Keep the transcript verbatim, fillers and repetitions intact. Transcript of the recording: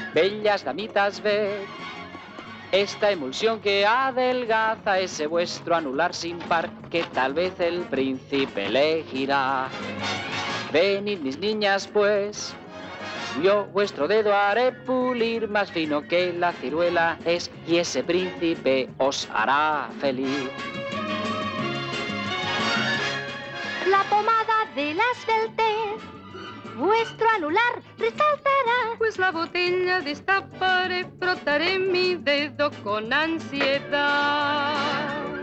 Bellas damitas, ved esta emulsión que adelgaza ese vuestro anular sin par, que tal vez el príncipe elegirá. Venid, mis niñas, pues, yo vuestro dedo haré pulir más fino que la ciruela es, y ese príncipe os hará feliz. La pomada de la esbeltez vuestro anular resaltará. Pues la botella destaparé, frotaré mi dedo con ansiedad.